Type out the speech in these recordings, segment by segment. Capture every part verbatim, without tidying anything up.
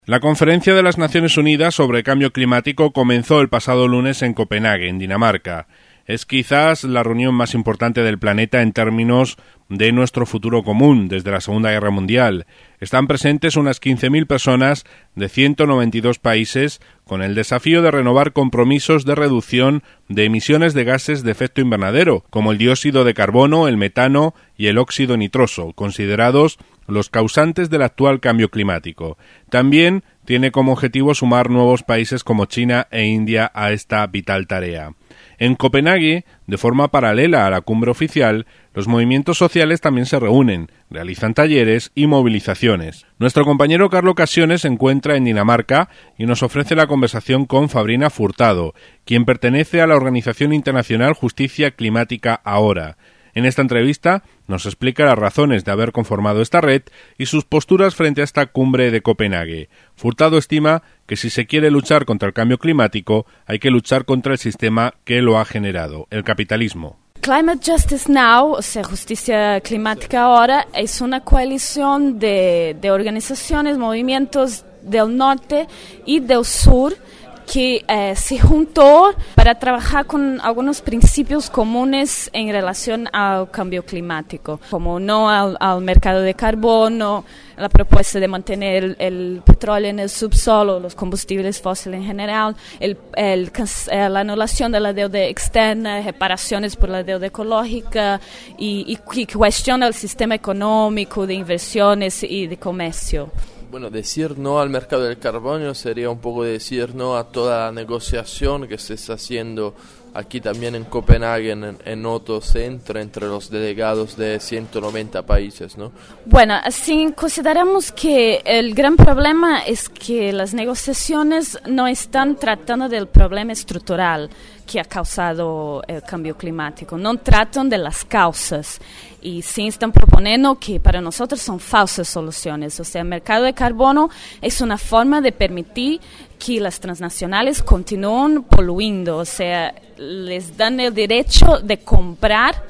La Conferencia de las Naciones Unidas sobre Cambio Climático comenzó el pasado lunes en Copenhague, en Dinamarca. Es quizás la reunión más importante del planeta en términos de nuestro futuro común desde la Segunda Guerra Mundial. Están presentes unas quince mil personas de ciento noventa y dos países con el desafío de renovar compromisos de reducción de emisiones de gases de efecto invernadero, como el dióxido de carbono, el metano y el óxido nitroso, considerados los causantes del actual cambio climático. También tiene como objetivo sumar nuevos países como China e India a esta vital tarea. En Copenhague, de forma paralela a la cumbre oficial, los movimientos sociales también se reúnen, realizan talleres y movilizaciones. Nuestro compañero Carlo Occasiones se encuentra en Dinamarca y nos ofrece la conversación con Fabrina Furtado, quien pertenece a la organización internacional Justicia Climática Ahora. En esta entrevista nos explica las razones de haber conformado esta red y sus posturas frente a esta cumbre de Copenhague. Furtado estima que si se quiere luchar contra el cambio climático, hay que luchar contra el sistema que lo ha generado, el capitalismo. Climate Justice Now, o sea, Justicia Climática Ahora, es una coalición de, de organizaciones, movimientos del norte y del sur que eh, se juntó para trabajar con algunos principios comunes en relación al cambio climático, como no al, al mercado de carbono, la propuesta de mantener el, el petróleo en el subsuelo, los combustibles fósiles en general, el, el, la anulación de la deuda externa, reparaciones por la deuda ecológica y, y, y cuestiona el sistema económico de inversiones y de comercio. Bueno, decir no al mercado del carbono sería un poco decir no a toda la negociación que se está haciendo aquí también en Copenhague, en, en otro centro, entre los delegados de ciento noventa países, ¿no? Bueno, así consideramos que el gran problema es que las negociaciones no están tratando del problema estructural que ha causado el cambio climático, no tratan de las causas y sí están proponiendo que para nosotros son falsas soluciones. O sea, el mercado de carbono es una forma de permitir que las transnacionales continúen poluindo, o sea, les dan el derecho de comprar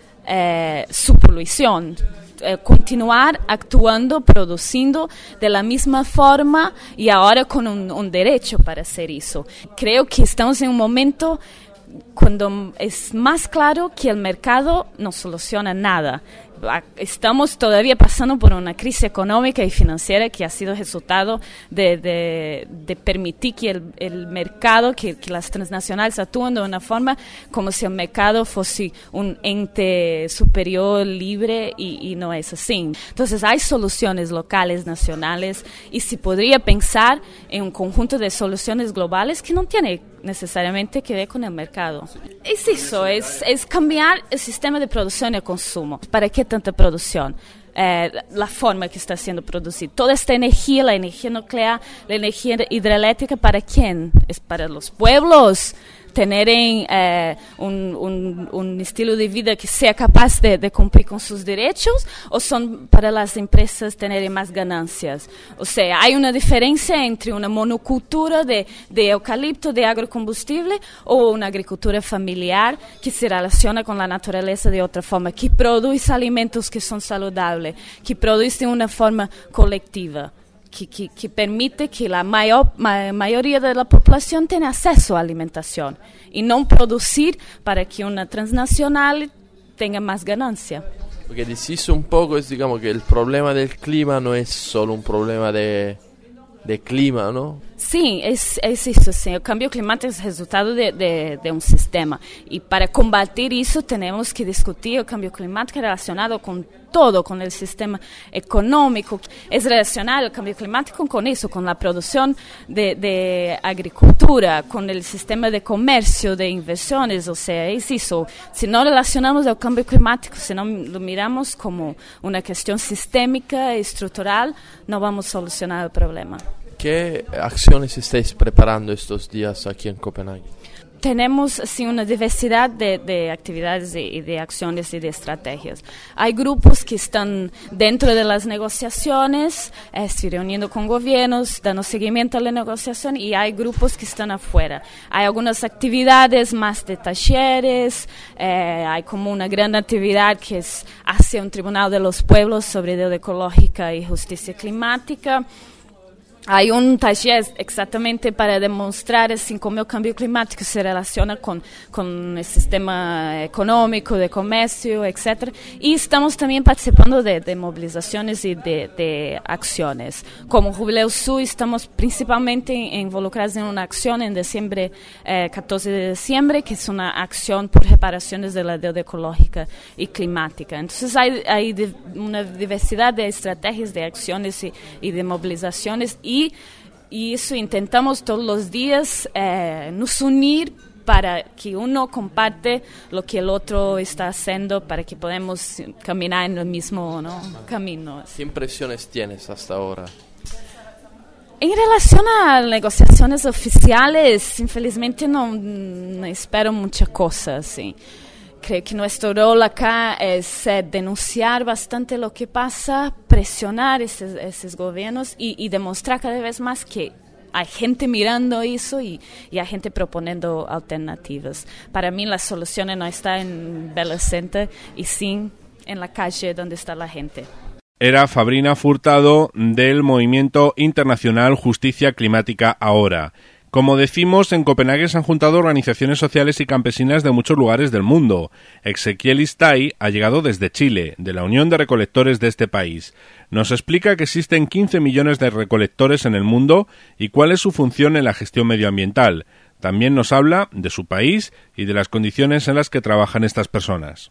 eh, su polución, eh, continuar actuando, produciendo de la misma forma y ahora con un, un derecho para hacer eso. Creo que estamos en un momento cuando es más claro que el mercado no soluciona nada. Estamos todavía pasando por una crisis económica y financiera que ha sido resultado de, de, de permitir que el, el mercado, que, que las transnacionales actúen de una forma como si el mercado fuese un ente superior, libre, y, y no es así. Entonces hay soluciones locales, nacionales, y se podría pensar en un conjunto de soluciones globales que no tiene necesariamente que ver con el mercado. Es eso, es, es cambiar el sistema de producción y consumo. ¿Para qué tanta producción? Eh, la forma que está siendo producida. Toda esta energía, la energía nuclear, la energía hidroeléctrica, ¿para quién? ¿Es para los pueblos? Tener eh, un, un, un estilo de vida que sea capaz de, de cumplir con sus derechos, o son para las empresas tener más ganancias. O sea, hay una diferencia entre una monocultura de, de eucalipto, de agrocombustible, o una agricultura familiar que se relaciona con la naturaleza de otra forma, que produce alimentos que son saludables, que produce de una forma colectiva. Que, que, que permite que la mayor, ma, mayoría de la población tenga acceso a alimentación y no producir para que una transnacional tenga más ganancia. Porque decís un poco, es digamos que el problema del clima no es solo un problema de, de clima, ¿no? Sí, es, es eso, sí. El cambio climático es el resultado de, de, de un sistema y para combatir eso tenemos que discutir el cambio climático relacionado con todo, con el sistema económico. Es relacionado el cambio climático con eso, con la producción de, de agricultura, con el sistema de comercio, de inversiones, o sea, es eso. Si no relacionamos el cambio climático, si no lo miramos como una cuestión sistémica, estructural, no vamos a solucionar el problema. ¿Qué acciones estáis preparando estos días aquí en Copenhague? Tenemos sí, una diversidad de, de actividades y de acciones y de estrategias. Hay grupos que están dentro de las negociaciones, eh, se reuniendo con gobiernos, dando seguimiento a la negociación, y hay grupos que están afuera. Hay algunas actividades más de talleres, eh, hay como una gran actividad que es hacia un tribunal de los pueblos sobre deuda ecológica y justicia climática. Hay un taller exactamente para demostrar assim, cómo el cambio climático se relaciona con, con el sistema económico, de comercio, etcétera. Y estamos también participando de, de movilizaciones y de, de acciones. Como Jubileo Sur estamos principalmente involucrados en una acción en diciembre, eh, catorce de diciembre, que es una acción por reparaciones de la deuda ecológica y climática. Entonces hay, hay de, una diversidad de estrategias, de acciones y, y de movilizaciones y Y, y eso intentamos todos los días eh, nos unir para que uno comparte lo que el otro está haciendo para que podamos caminar en el mismo, ¿no? camino. ¿Qué impresiones tienes hasta ahora? En relación a negociaciones oficiales, infelizmente no, no espero muchas cosas, sí. Creo que nuestro rol acá es eh, denunciar bastante lo que pasa, presionar esos, esos gobiernos y, y demostrar cada vez más que hay gente mirando eso y, y hay gente proponiendo alternativas. Para mí la solución no está en Bell Center y sí en la calle donde está la gente. Era Fabrina Furtado del movimiento internacional Justicia Climática Ahora. Como decimos, en Copenhague se han juntado organizaciones sociales y campesinas de muchos lugares del mundo. Ezequiel Istay ha llegado desde Chile, de la Unión de Recolectores de este país. Nos explica que existen quince millones de recolectores en el mundo y cuál es su función en la gestión medioambiental. También nos habla de su país y de las condiciones en las que trabajan estas personas.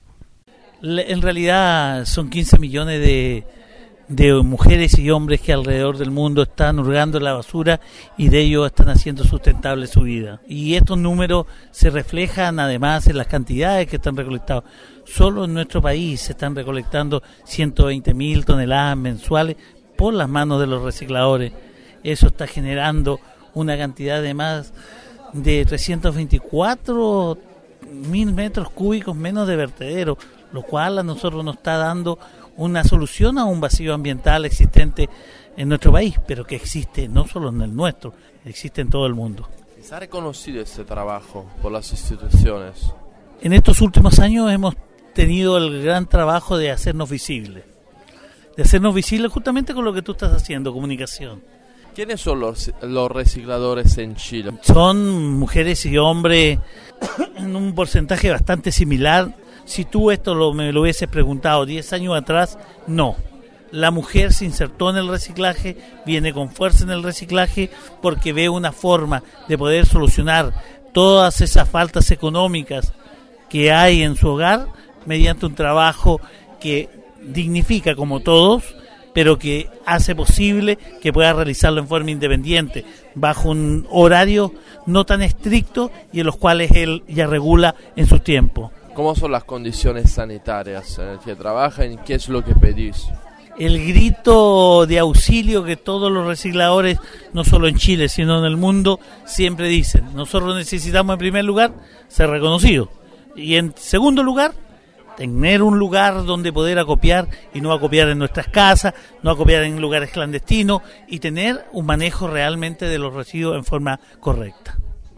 En realidad son quince millones de... de mujeres y hombres que alrededor del mundo están hurgando la basura y de ellos están haciendo sustentable su vida. Y estos números se reflejan además en las cantidades que están recolectados. Solo en nuestro país se están recolectando ciento veinte mil toneladas mensuales por las manos de los recicladores. Eso está generando una cantidad de más de trescientos veinticuatro mil metros cúbicos menos de vertedero, lo cual a nosotros nos está dando una solución a un vacío ambiental existente en nuestro país, pero que existe no solo en el nuestro, existe en todo el mundo. ¿Se ha reconocido este trabajo por las instituciones? En estos últimos años hemos tenido el gran trabajo de hacernos visibles, de hacernos visibles justamente con lo que tú estás haciendo, comunicación. ¿Quiénes son los, los recicladores en Chile? Son mujeres y hombres en un porcentaje bastante similar. Si tú esto lo, me lo hubieses preguntado diez años atrás, no. La mujer se insertó en el reciclaje, viene con fuerza en el reciclaje porque ve una forma de poder solucionar todas esas faltas económicas que hay en su hogar mediante un trabajo que dignifica como todos, pero que hace posible que pueda realizarlo en forma independiente, bajo un horario no tan estricto y en los cuales él ya regula en sus tiempos. ¿Cómo son las condiciones sanitarias en las que trabajan y qué es lo que pedís? El grito de auxilio que todos los recicladores, no solo en Chile, sino en el mundo, siempre dicen. Nosotros necesitamos en primer lugar ser reconocidos y en segundo lugar tener un lugar donde poder acopiar y no acopiar en nuestras casas, no acopiar en lugares clandestinos y tener un manejo realmente de los residuos en forma correcta.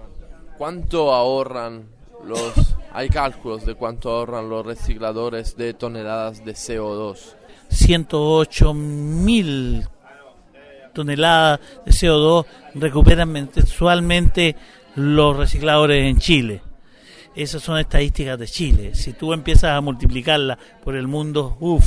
¿Cuánto ahorran los... Hay cálculos de cuánto ahorran los recicladores de toneladas de C O dos? ciento ocho mil toneladas de C O dos recuperan mensualmente los recicladores en Chile. Esas son estadísticas de Chile. Si tú empiezas a multiplicarlas por el mundo, uff,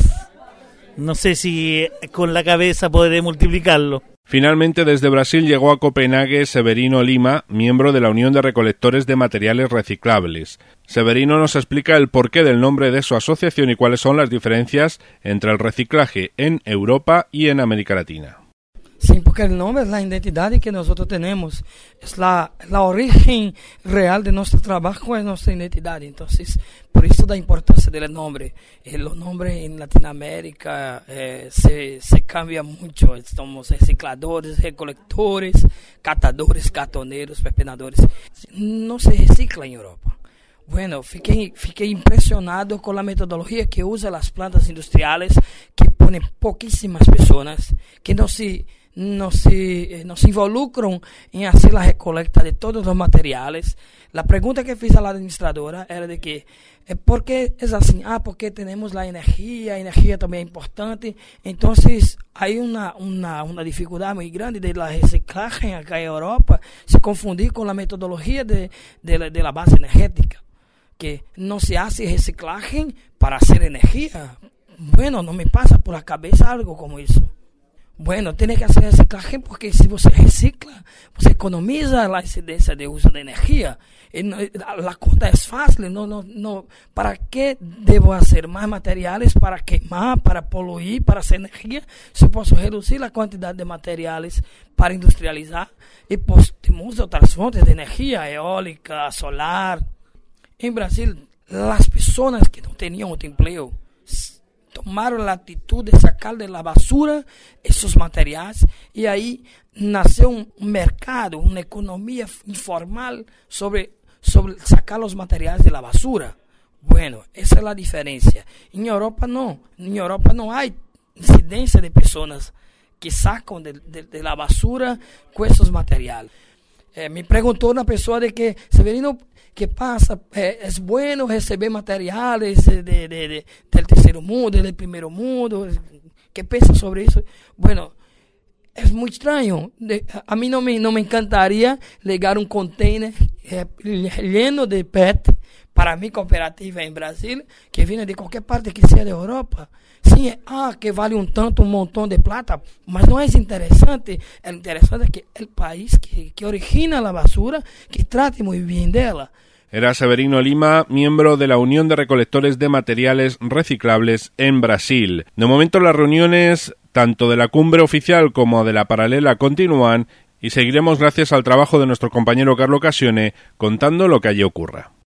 no sé si con la cabeza podré multiplicarlo. Finalmente, desde Brasil llegó a Copenhague Severino Lima, miembro de la Unión de Recolectores de Materiales Reciclables. Severino nos explica el porqué del nombre de su asociación y cuáles son las diferencias entre el reciclaje en Europa y en América Latina. Sí, porque el nombre es la identidad que nosotros tenemos, es la, la origen real de nuestro trabajo, es nuestra identidad. Entonces, por eso la importancia del nombre. Eh, los nombres en Latinoamérica eh, se, se cambian mucho. Somos recicladores, recolectores, catadores, cartoneros, pepenadores. No se recicla en Europa. Bueno, fiquei, fiquei impresionado con la metodología que usa las plantas industriales, que ponen poquísimas personas, que no se... no se, no se involucran en hacer la recolecta de todos los materiales. La pregunta que fiz a la administradora era de que, ¿por qué es así? Ah, porque tenemos la energía, energía también es importante. Entonces, hay una, una, una dificultad muy grande de la reciclaje acá en Europa, se confundir con la metodología de, de, la, de la base energética, que no se hace reciclaje para hacer energía. Bueno, no me pasa por la cabeza algo como eso. Bueno, tiene que hacer reciclaje porque si você recicla, você economiza la incidencia de uso de energía. La cuenta es fácil, no, no, no. ¿Para qué debo hacer más materiales para quemar, para poluir, para hacer energía? Si puedo reducir la cantidad de materiales para industrializar y pues tenemos otras fuentes de energía, eólica, solar. En Brasil, las personas que no tenían otro empleo tomaron la actitud de sacar de la basura esos materiales y ahí nació un mercado, una economía informal sobre, sobre sacar los materiales de la basura. Bueno, esa es la diferencia. En Europa no, en Europa no hay incidencia de personas que sacan de, de, de la basura con esos materiales. Eh, me preguntó una persona de que, Severino, ¿qué pasa? Eh, ¿Es bueno recibir materiales de, de, de, del tercer mundo, del primer mundo? ¿Qué piensa sobre eso? Bueno, es muy extraño. De, a mí no me, no me encantaría llegar un container eh, lleno de P E T para mi cooperativa en Brasil, que viene de cualquier parte que sea de Europa. Sim, ah, que vale um tanto, um montão de plata, mas não é interessante. É interessante que o país que, que origina a basura, que trate muito bem dela. Era Severino Lima, miembro de la Unión de Recolectores de Materiales Reciclables en Brasil. De momento las reuniones, tanto de la cumbre oficial como de la paralela, continúan y seguiremos gracias al trabajo de nuestro compañero Carlo Cassione contando lo que allí ocurra.